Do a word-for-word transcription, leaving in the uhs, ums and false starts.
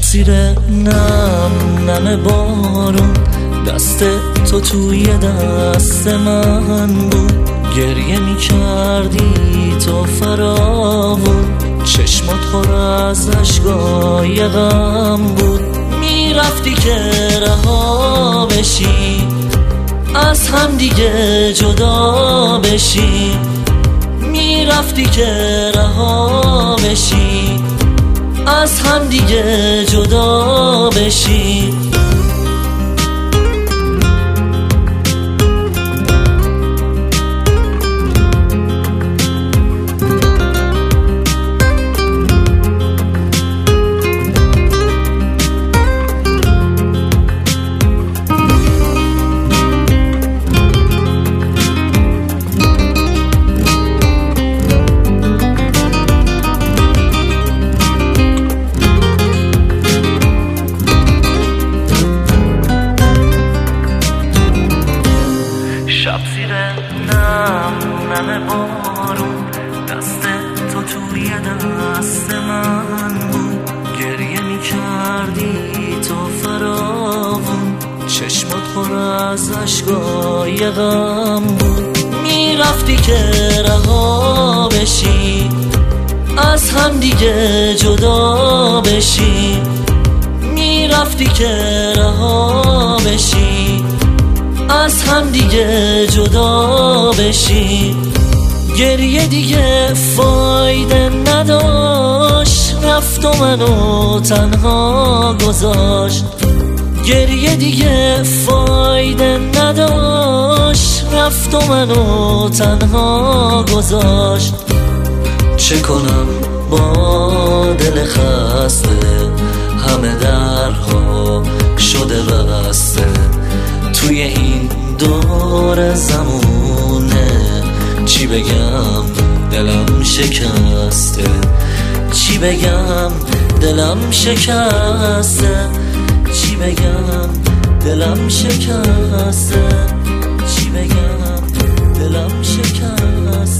زیر نم نم بارون، دست تو توی دست من بود. گریه می کردی تو فراوون، چشمات پر از اشکای غم بود. می رفتی که رها بشی، از هم دیگه جدا بشی. می رفتی که رها بشی، از هم دیگه جدا بشی. شب زیر نم نم بارون، دست تو توی دست من بود. گریه می کردی تو فراوون، چشمات پر از اشکای غم بود. می رفتی که رها بشی، از هم دیگه جدا بشی. می رفتی که رها بشی، از هم دیگه جدا بشی. گریه دیگه فایده نداشت، رفت و منو تنها گذاشت. گریه دیگه فایده نداشت، رفت و منو تنها گذاشت. چه کنم با دل خسته، همه درها شده بسته. توی این دور زمونه چی بگم دلم شکسته، چی بگم دلم شکسته، چی بگم دلم شکسته، چی بگم دلم شکسته.